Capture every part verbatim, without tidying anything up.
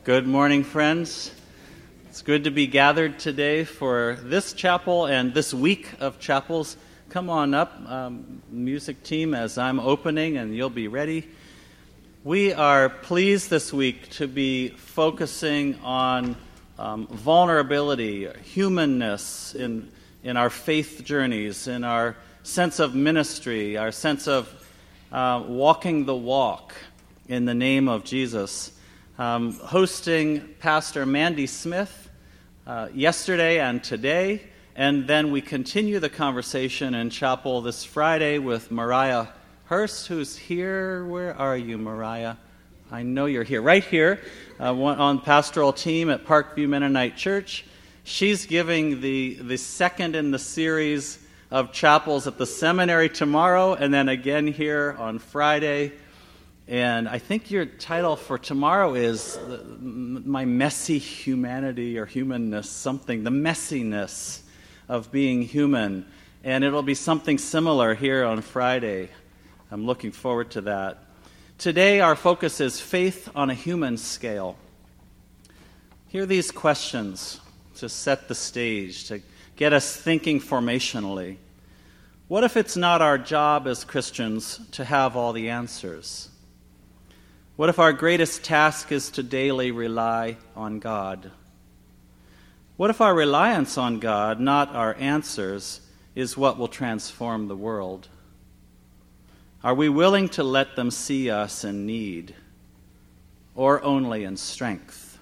Good morning, friends. It's good to be gathered today for this chapel and this week of chapels. Come on up, um, music team, as I'm opening, and you'll be ready. We are pleased this week to be focusing on um, vulnerability, humanness in in our faith journeys, in our sense of ministry, our sense of uh, walking the walk in the name of Jesus. Um, hosting Pastor Mandy Smith uh, yesterday and today, and then we continue the conversation in chapel this Friday with Mariah Hurst, who's here. Where are you, Mariah? I know you're here. Right here, uh, on pastoral team at Parkview Mennonite Church. She's giving the, the second in the series of chapels at the seminary tomorrow, and then again here on Friday. And I think your title for tomorrow is My Messy Humanity or Humanness, something, the messiness of being human. And it'll be something similar here on Friday. I'm looking forward to that. Today our focus is faith on a human scale. Hear these questions to set the stage, to get us thinking formationally. What if it's not our job as Christians to have all the answers? What if our greatest task is to daily rely on God? What if our reliance on God, not our answers, is what will transform the world? Are we willing to let them see us in need, or only in strength?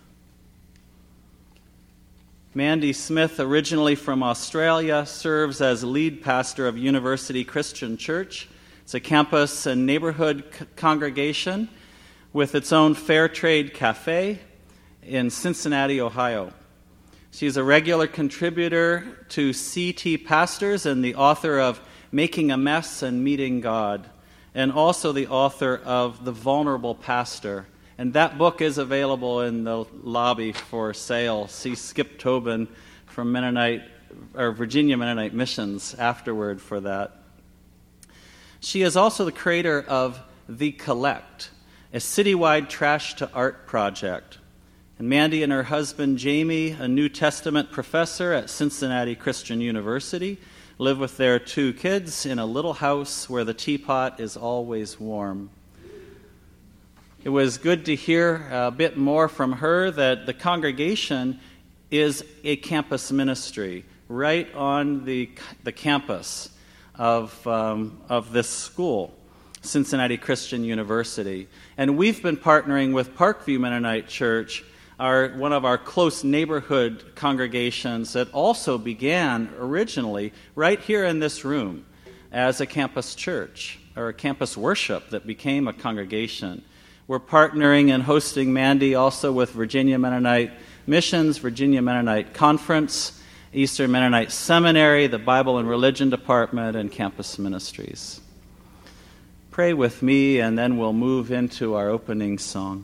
Mandy Smith, originally from Australia, serves as lead pastor of University Christian Church. It's a campus and neighborhood c- congregation with its own Fair Trade Cafe in Cincinnati, Ohio. She's a regular contributor to C T Pastors and the author of Making a Mess and Meeting God, and also the author of The Vulnerable Pastor. And that book is available in the lobby for sale. See Skip Tobin from Mennonite or Virginia Mennonite Missions afterward for that. She is also the creator of The Collect, a citywide trash-to-art project. And Mandy and her husband, Jamie, a New Testament professor at Cincinnati Christian University, live with their two kids in a little house where the teapot is always warm. It was good to hear a bit more from her that the congregation is a campus ministry right on the, the campus of, um, of this school, Cincinnati Christian University. And we've been partnering with Parkview Mennonite Church, our, one of our close neighborhood congregations that also began originally right here in this room as a campus church, or a campus worship that became a congregation. We're partnering and hosting Mandy also with Virginia Mennonite Missions, Virginia Mennonite Conference, Eastern Mennonite Seminary, the Bible and Religion Department, and Campus Ministries. Pray with me, and then we'll move into our opening song.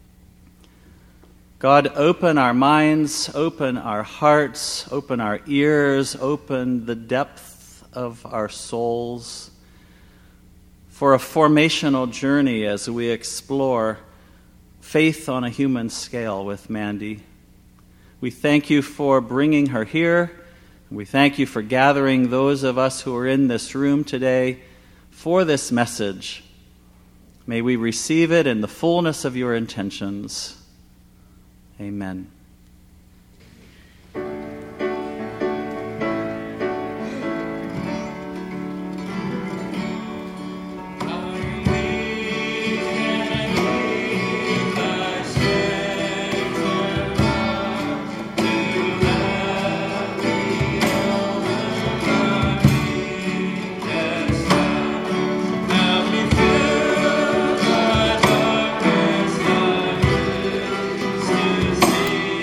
God, open our minds, open our hearts, open our ears, open the depth of our souls for a formational journey as we explore faith on a human scale with Mandy. We thank you for bringing her here. We thank you for gathering those of us who are in this room today for this message. May we receive it in the fullness of your intentions. Amen. See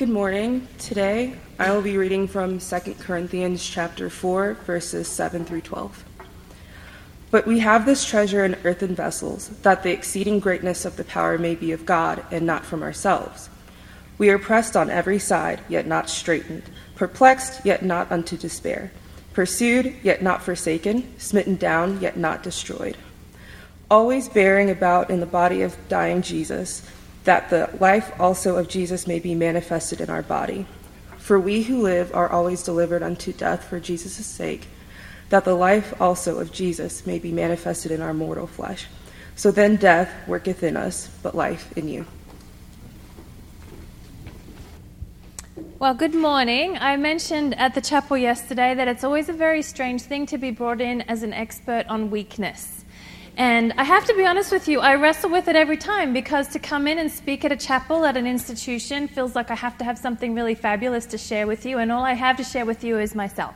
Good morning. Today, I will be reading from Second Corinthians chapter four, verses seven through twelve. But we have this treasure in earthen vessels, that the exceeding greatness of the power may be of God, and not from ourselves. We are pressed on every side, yet not straitened, perplexed, yet not unto despair, pursued, yet not forsaken, smitten down, yet not destroyed. Always bearing about in the body of dying Jesus, that the life also of Jesus may be manifested in our body. For we who live are always delivered unto death for Jesus' sake, that the life also of Jesus may be manifested in our mortal flesh. So then death worketh in us, but life in you. Well, good morning. I mentioned at the chapel yesterday that it's always a very strange thing to be brought in as an expert on weakness. And I have to be honest with you, I wrestle with it every time, because to come in and speak at a chapel at an institution feels like I have to have something really fabulous to share with you, and all I have to share with you is myself.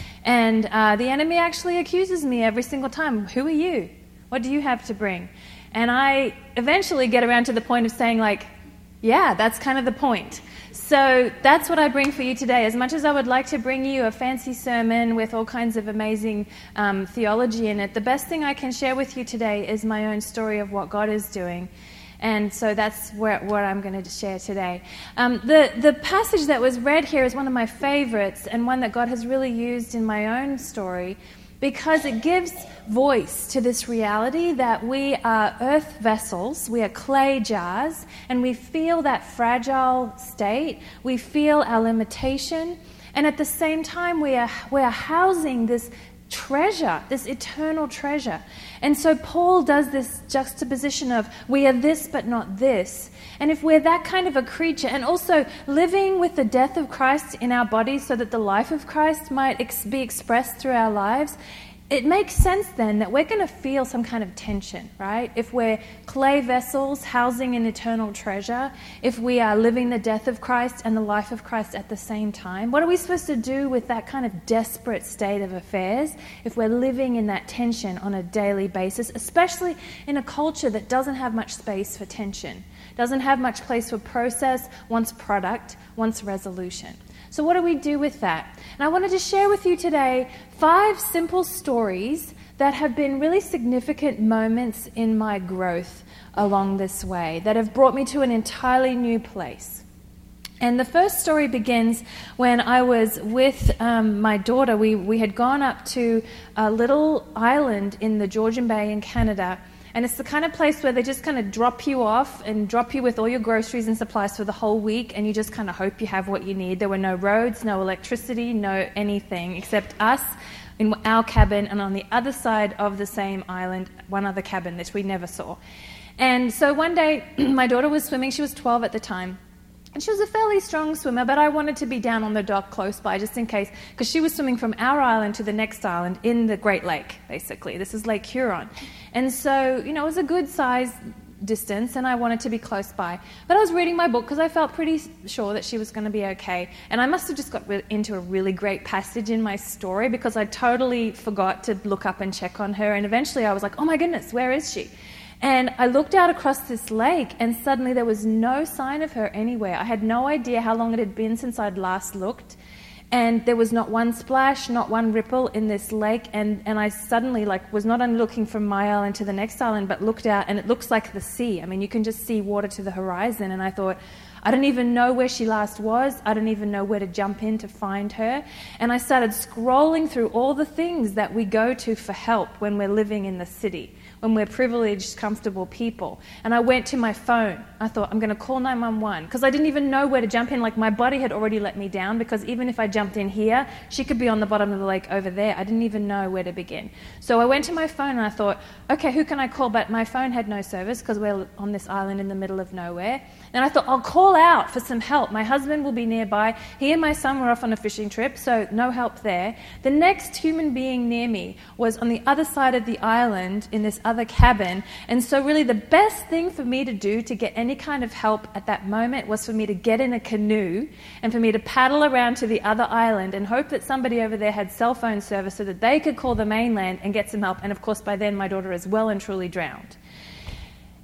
And uh, the enemy actually accuses me every single time. Who are you? What do you have to bring? And I eventually get around to the point of saying, like, yeah, that's kind of the point. So that's what I bring for you today. As much as I would like to bring you a fancy sermon with all kinds of amazing um, theology in it, the best thing I can share with you today is my own story of what God is doing. And so that's where, what I'm going to share today. Um, the, the passage that was read here is one of my favorites, and one that God has really used in my own story, because it gives voice to this reality that we are earth vessels, we are clay jars, and we feel that fragile state, we feel our limitation, and at the same time we are, we are housing this treasure, this eternal treasure. And so Paul does this juxtaposition of we are this but not this. And if we're that kind of a creature, and also living with the death of Christ in our bodies so that the life of Christ might ex- be expressed through our lives, it makes sense then that we're going to feel some kind of tension, right? If we're clay vessels housing an eternal treasure, if we are living the death of Christ and the life of Christ at the same time, what are we supposed to do with that kind of desperate state of affairs if we're living in that tension on a daily basis, especially in a culture that doesn't have much space for tension, doesn't have much place for process, wants product, wants resolution? So what do we do with that? And I wanted to share with you today five simple stories that have been really significant moments in my growth along this way, that have brought me to an entirely new place. And the first story begins when I was with um, my daughter. We, we had gone up to a little island in the Georgian Bay in Canada. And it's the kind of place where they just kind of drop you off and drop you with all your groceries and supplies for the whole week, and you just kind of hope you have what you need. There were no roads, no electricity, no anything, except us in our cabin, and on the other side of the same island, one other cabin that we never saw. And so one day, my daughter was swimming. She was twelve at the time. And she was a fairly strong swimmer, but I wanted to be down on the dock close by just in case, because she was swimming from our island to the next island in the Great Lake, basically. This is Lake Huron. And so, you know, it was a good size distance, and I wanted to be close by. But I was reading my book because I felt pretty sure that she was going to be okay. And I must have just got re- into a really great passage in my story, because I totally forgot to look up and check on her. And eventually I was like, oh my goodness, where is she? And I looked out across this lake, and suddenly there was no sign of her anywhere. I had no idea how long it had been since I'd last looked. And there was not one splash, not one ripple in this lake. And, and I suddenly like was not only looking from my island to the next island, but looked out, and it looks like the sea. I mean, you can just see water to the horizon. And I thought, I don't even know where she last was. I don't even know where to jump in to find her. And I started scrolling through all the things that we go to for help when we're living in the city, when we're privileged, comfortable people. And I went to my phone. I thought, I'm going to call nine one one, because I didn't even know where to jump in. Like, my body had already let me down, because even if I jumped in here, she could be on the bottom of the lake over there. I didn't even know where to begin. So I went to my phone and I thought, okay, who can I call? But my phone had no service because we're on this island in the middle of nowhere. And I thought, I'll call out for some help. My husband will be nearby. He and my son were off on a fishing trip, so no help there. The next human being near me was on the other side of the island in this other cabin. And so really the best thing for me to do to get any kind of help at that moment was for me to get in a canoe and for me to paddle around to the other island and hope that somebody over there had cell phone service so that they could call the mainland and get some help. And of course, by then my daughter is well and truly drowned.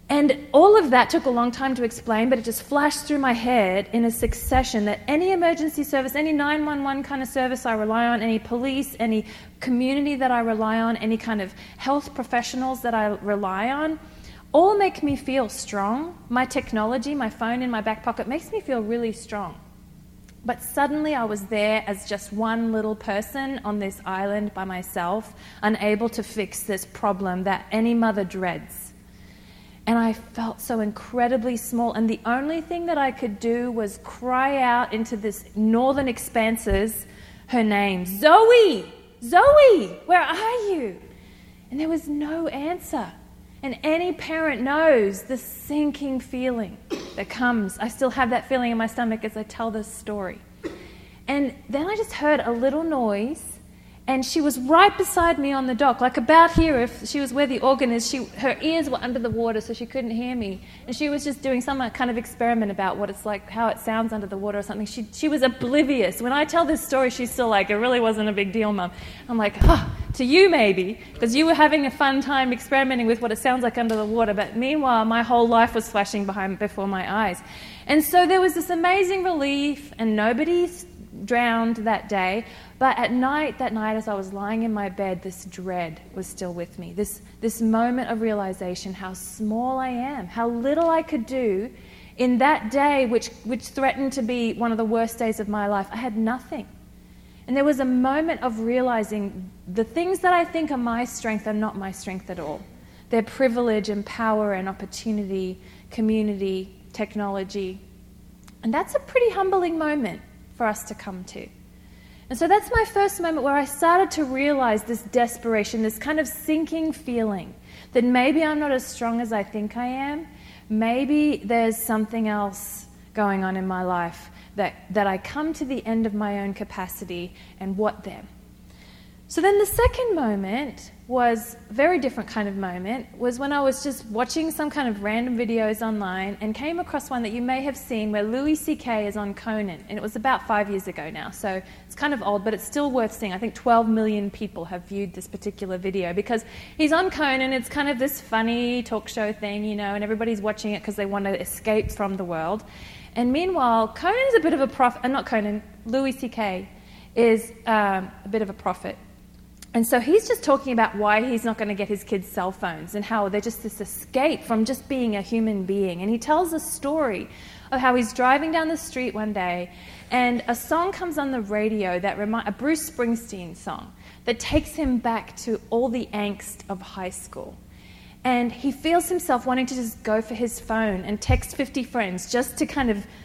And all of that took a long time to explain, but it just flashed through my head in a succession that any emergency service, any nine one one kind of service I rely on, any police, any community that I rely on, any kind of health professionals that I rely on, all make me feel strong. My technology, my phone in my back pocket, makes me feel really strong. But suddenly I was there as just one little person on this island by myself, unable to fix this problem that any mother dreads. And I felt so incredibly small, and the only thing that I could do was cry out into this northern expanses her name, Zoe! Zoe! Where are you? And there was no answer. And any parent knows the sinking feeling that comes. I still have that feeling in my stomach as I tell this story. And then I just heard a little noise, and she was right beside me on the dock, like about here. If she was where the organ is, she, her ears were under the water, so she couldn't hear me. And she was just doing some kind of experiment about what it's like, how it sounds under the water or something. She she was oblivious. When I tell this story, she's still like, it really wasn't a big deal, Mum. I'm like, oh, to you maybe, because you were having a fun time experimenting with what it sounds like under the water. But meanwhile, my whole life was flashing behind before my eyes. And so there was this amazing relief, and nobody drowned that day. But at night, that night, as I was lying in my bed, this dread was still with me. This this moment of realization, how small I am, how little I could do in that day, which which threatened to be one of the worst days of my life. I had nothing. And there was a moment of realizing the things that I think are my strength are not my strength at all. They're privilege and power and opportunity, community, technology. And that's a pretty humbling moment for us to come to. And so that's my first moment where I started to realize this desperation, this kind of sinking feeling that maybe I'm not as strong as I think I am. Maybe there's something else going on in my life that, that I come to the end of my own capacity, and what then? So then the second moment was a very different kind of moment, was when I was just watching some kind of random videos online and came across one that you may have seen where Louis C K is on Conan, and it was about five years ago now, so it's kind of old, but it's still worth seeing. I think twelve million people have viewed this particular video because he's on Conan. It's kind of this funny talk show thing, you know, and everybody's watching it because they want to escape from the world. And meanwhile, Conan's a bit of a prophet, uh, not Conan, Louis C K is um, a bit of a prophet. And so he's just talking about why he's not going to get his kids cell phones and how they're just this escape from just being a human being. And he tells a story of how he's driving down the street one day and a song comes on the radio, that remi- a Bruce Springsteen song, that takes him back to all the angst of high school. And he feels himself wanting to just go for his phone and text fifty friends just to kind of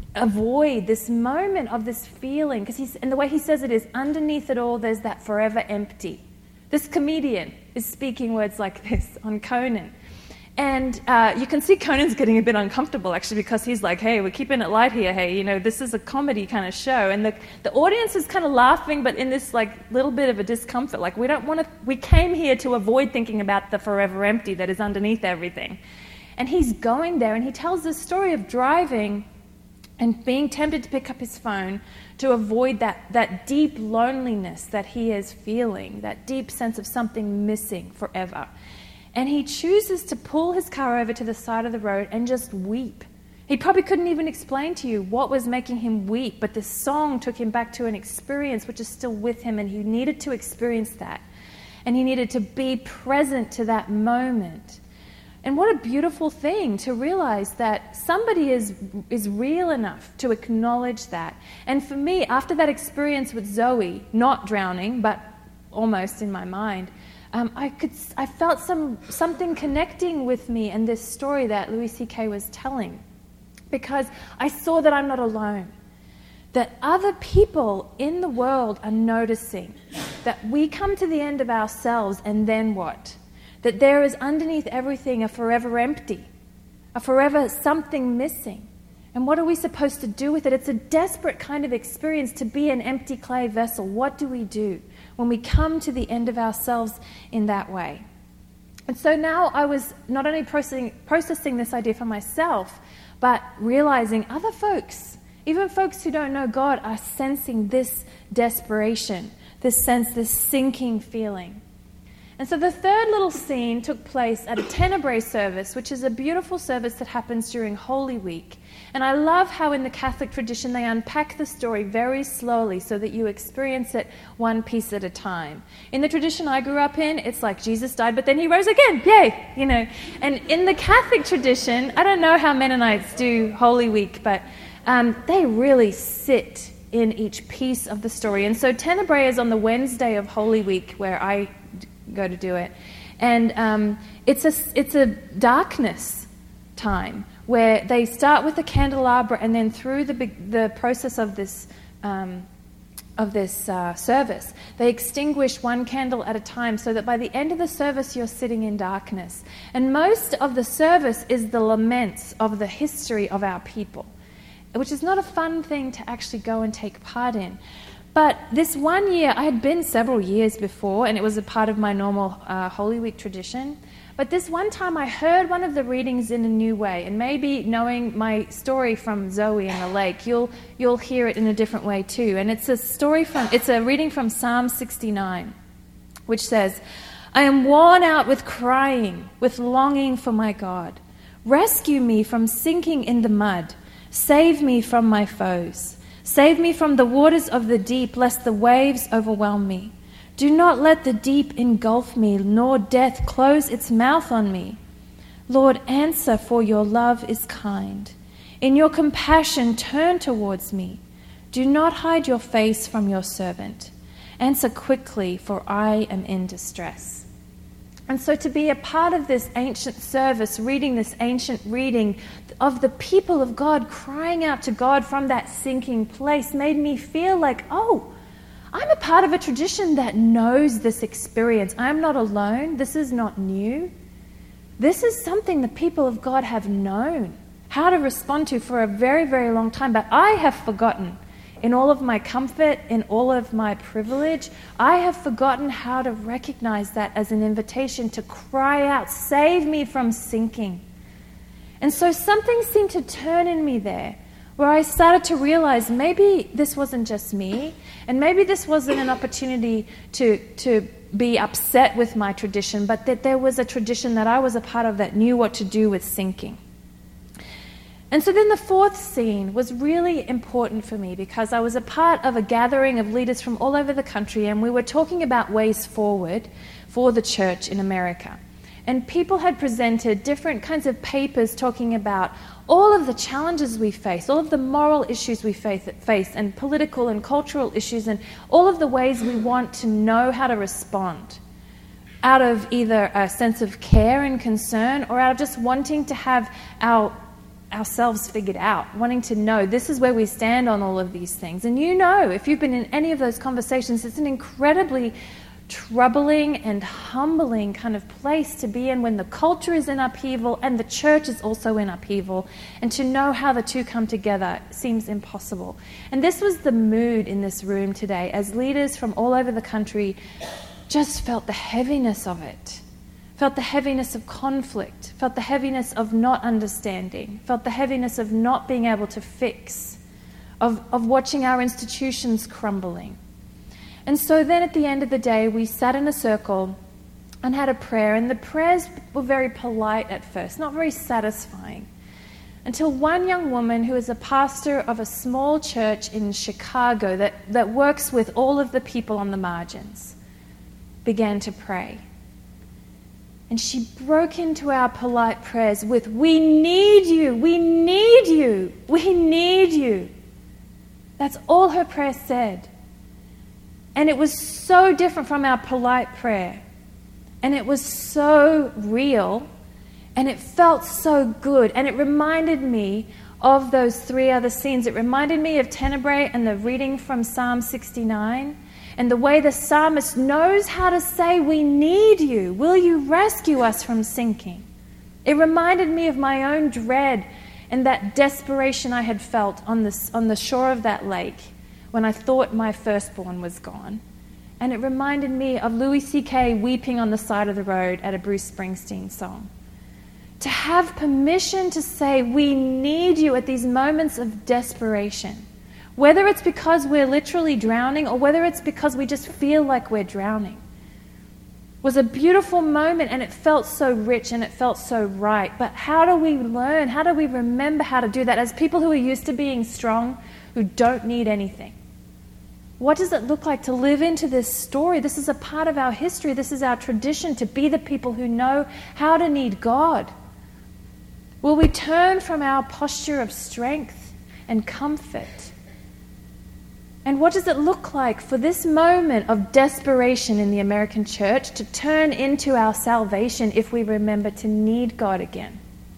avoid this moment of this feeling, because he's, and the way he says it is, underneath it all there's that forever empty. This comedian is speaking words like this on Conan, and uh, you can see Conan's getting a bit uncomfortable actually, because he's like, hey, we're keeping it light here, hey, you know, this is a comedy kind of show, and the the audience is kind of laughing, but in this like little bit of a discomfort, like we don't want to, we came here to avoid thinking about the forever empty that is underneath everything. And he's going there, and he tells this story of driving and being tempted to pick up his phone to avoid that, that deep loneliness that he is feeling, that deep sense of something missing forever. And he chooses to pull his car over to the side of the road and just weep. He probably couldn't even explain to you what was making him weep, but this song took him back to an experience which is still with him, and he needed to experience that. And he needed to be present to that moment. And what a beautiful thing to realize that somebody is is real enough to acknowledge that. And for me, after that experience with Zoe, not drowning, but almost in my mind, um, I could I felt some something connecting with me and this story that Louis C K was telling, because I saw that I'm not alone, that other people in the world are noticing that we come to the end of ourselves, and then what? That there is underneath everything a forever empty, a forever something missing. And what are we supposed to do with it? It's a desperate kind of experience to be an empty clay vessel. What do we do when we come to the end of ourselves in that way? And so now I was not only processing, processing this idea for myself, but realizing other folks, even folks who don't know God, are sensing this desperation, this sense, this sinking feeling. And so the third little scene took place at a Tenebrae service, which is a beautiful service that happens during Holy Week. And I love how in the Catholic tradition they unpack the story very slowly so that you experience it one piece at a time. In the tradition I grew up in, it's like Jesus died, but then he rose again. Yay! You know. And in the Catholic tradition, I don't know how Mennonites do Holy Week, but um, they really sit in each piece of the story. And so Tenebrae is on the Wednesday of Holy Week where I go to do it. And um, it's a it's a darkness time where they start with the candelabra, and then through the the process of this um, of this uh, service, they extinguish one candle at a time, so that by the end of the service you're sitting in darkness. And most of the service is the laments of the history of our people, which is not a fun thing to actually go and take part in. But this one year, I had been several years before, and it was a part of my normal uh, Holy Week tradition. But this one time I heard one of the readings in a new way, and maybe knowing my story from Zoe and the lake, you'll you'll hear it in a different way too. And it's a story from it's a reading from Psalm sixty-nine, which says, "I am worn out with crying, with longing for my God. Rescue me from sinking in the mud. Save me from my foes. Save me from the waters of the deep, lest the waves overwhelm me. Do not let the deep engulf me, nor death close its mouth on me. Lord, answer, for your love is kind. In your compassion, turn towards me. Do not hide your face from your servant. Answer quickly, for I am in distress." And so to be a part of this ancient service, reading this ancient reading of the people of God crying out to God from that sinking place, made me feel like, oh, I'm a part of a tradition that knows this experience. I'm not alone. This is not new. This is something the people of God have known how to respond to for a very, very long time. But I have forgotten, in all of my comfort, in all of my privilege, I have forgotten how to recognize that as an invitation to cry out, "Save me from sinking." And so something seemed to turn in me there, where I started to realize maybe this wasn't just me, and maybe this wasn't an opportunity to, to be upset with my tradition, but that there was a tradition that I was a part of that knew what to do with sinking. And so then the fourth scene was really important for me, because I was a part of a gathering of leaders from all over the country, and we were talking about ways forward for the church in America. And people had presented different kinds of papers talking about all of the challenges we face, all of the moral issues we face, face and political and cultural issues, and all of the ways we want to know how to respond out of either a sense of care and concern, or out of just wanting to have our ourselves figured out, wanting to know this is where we stand on all of these things. And you know, if you've been in any of those conversations, it's an incredibly troubling and humbling kind of place to be in when the culture is in upheaval and the church is also in upheaval, and to know how the two come together seems impossible. And this was the mood in this room today, as leaders from all over the country just felt the heaviness of it. Felt the heaviness of conflict, felt the heaviness of not understanding, felt the heaviness of not being able to fix, of, of watching our institutions crumbling. And so then at the end of the day, we sat in a circle and had a prayer, and the prayers were very polite at first, not very satisfying, until one young woman who is a pastor of a small church in Chicago that, that works with all of the people on the margins began to pray. And she broke into our polite prayers with, "We need you, we need you, we need you." That's all her prayer said. And it was so different from our polite prayer. And it was so real. And it felt so good. And it reminded me of those three other scenes. It reminded me of Tenebrae and the reading from Psalm sixty-nine. And the way the psalmist knows how to say, "We need you. Will you rescue us from sinking?" It reminded me of my own dread and that desperation I had felt on the, on the shore of that lake when I thought my firstborn was gone. And it reminded me of Louis C K weeping on the side of the road at a Bruce Springsteen song. To have permission to say, "We need you," at these moments of desperation, whether it's because we're literally drowning or whether it's because we just feel like we're drowning, was was a beautiful moment, and it felt so rich and it felt so right. But how do we learn? How do we remember how to do that as people who are used to being strong, who don't need anything? What does it look like to live into this story? This is a part of our history. This is our tradition, to be the people who know how to need God. Will we turn from our posture of strength and comfort? And what does it look like for this moment of desperation in the American church to turn into our salvation if we remember to need God again?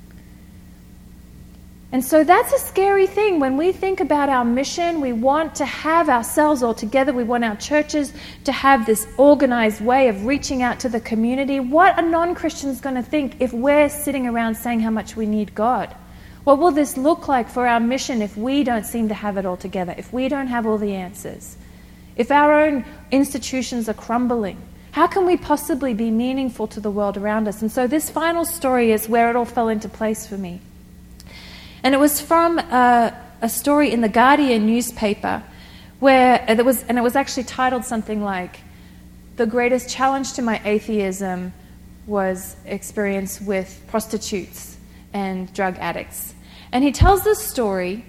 And so that's a scary thing. When we think about our mission, we want to have ourselves all together. We want our churches to have this organized way of reaching out to the community. What are non-Christians going to think if we're sitting around saying how much we need God? What will this look like for our mission if we don't seem to have it all together, if we don't have all the answers? If our own institutions are crumbling, how can we possibly be meaningful to the world around us? And so this final story is where it all fell into place for me. And it was from a, a story in the Guardian newspaper where there was, and it was actually titled something like, "The greatest challenge to my atheism was experience with prostitutes and drug addicts." And he tells this story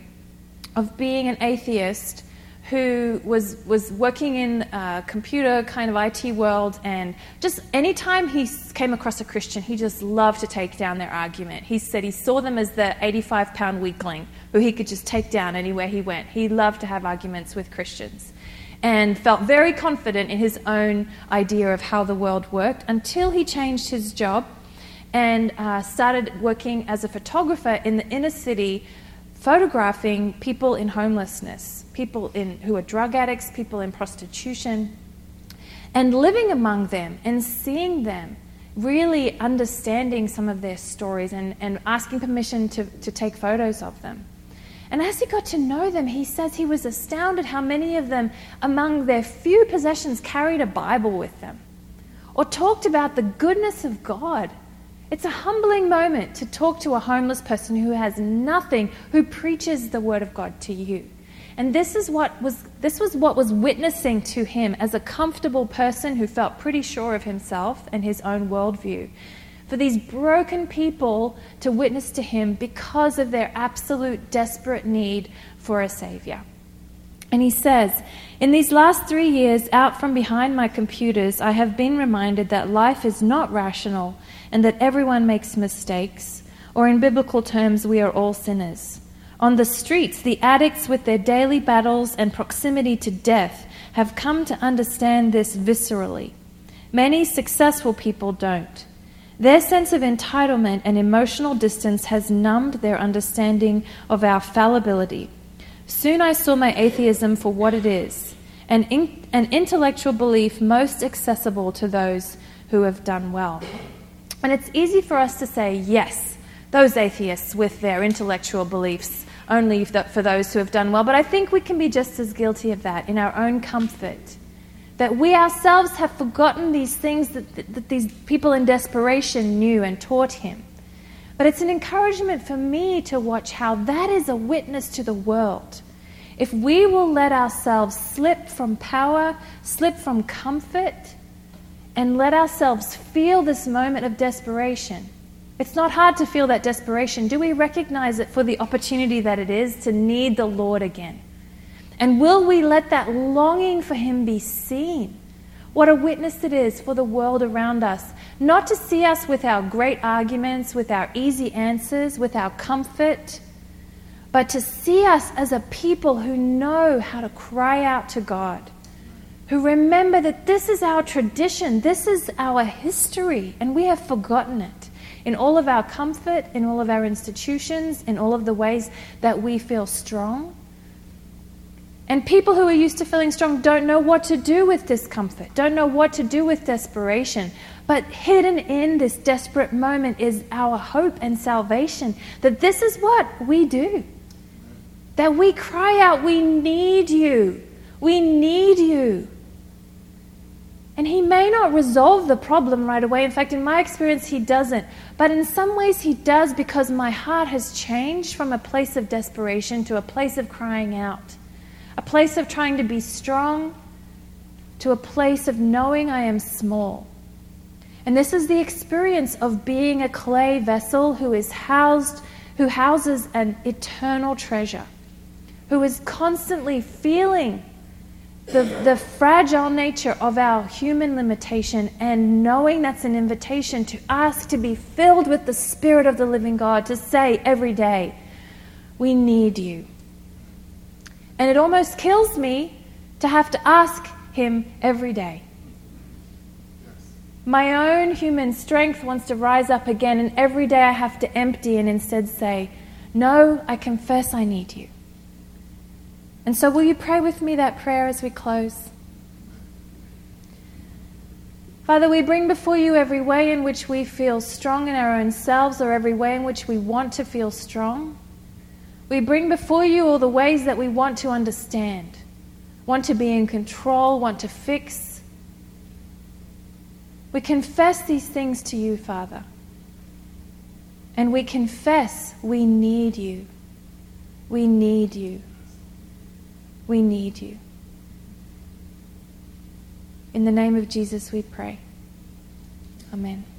of being an atheist who was was working in a computer kind of I T world, and just anytime he came across a Christian, he just loved to take down their argument. He said he saw them as the eighty-five pound weakling who he could just take down anywhere he went. He loved to have arguments with Christians and felt very confident in his own idea of how the world worked, until he changed his job and uh, started working as a photographer in the inner city, photographing people in homelessness, people in who are drug addicts, people in prostitution, and living among them and seeing them, really understanding some of their stories and, and asking permission to, to take photos of them. And as he got to know them, he says he was astounded how many of them, among their few possessions, carried a Bible with them or talked about the goodness of God. It's a humbling moment to talk to a homeless person who has nothing, who preaches the word of God to you. And this is what was this was what was witnessing to him as a comfortable person who felt pretty sure of himself and his own worldview. For these broken people to witness to him because of their absolute desperate need for a Savior. And he says, "In these last three years, out from behind my computers, I have been reminded that life is not rational and that everyone makes mistakes, or in biblical terms, we are all sinners. On the streets, the addicts with their daily battles and proximity to death have come to understand this viscerally. Many successful people don't. Their sense of entitlement and emotional distance has numbed their understanding of our fallibility. Soon I saw my atheism for what it is, an, in, an intellectual belief most accessible to those who have done well." And it's easy for us to say, yes, those atheists with their intellectual beliefs, only for those who have done well. But I think we can be just as guilty of that in our own comfort, that we ourselves have forgotten these things that, that, that these people in desperation knew and taught him. But it's an encouragement for me to watch how that is a witness to the world. If we will let ourselves slip from power, slip from comfort, and let ourselves feel this moment of desperation. It's not hard to feel that desperation. Do we recognize it for the opportunity that it is to need the Lord again? And will we let that longing for him be seen? What a witness it is for the world around us. Not to see us with our great arguments, with our easy answers, with our comfort, but to see us as a people who know how to cry out to God, who remember that this is our tradition, this is our history, and we have forgotten it in all of our comfort, in all of our institutions, in all of the ways that we feel strong. And people who are used to feeling strong don't know what to do with discomfort, don't know what to do with desperation. But hidden in this desperate moment is our hope and salvation, that this is what we do. That we cry out, we need you, we need you. And he may not resolve the problem right away. In fact, in my experience, he doesn't. But in some ways he does, because my heart has changed from a place of desperation to a place of crying out. A place of trying to be strong to a place of knowing I am small. And this is the experience of being a clay vessel who is housed, who houses an eternal treasure, who is constantly feeling the, the fragile nature of our human limitation and knowing that's an invitation to ask to be filled with the Spirit of the living God, to say every day, we need you. And it almost kills me to have to ask him every day. My own human strength wants to rise up again, and every day I have to empty and instead say, no, I confess I need you. And so will you pray with me that prayer as we close? Father, we bring before you every way in which we feel strong in our own selves, or every way in which we want to feel strong. We bring before you all the ways that we want to understand, want to be in control, want to fix. We confess these things to you, Father. And we confess we need you. We need you. We need you. In the name of Jesus we pray. Amen.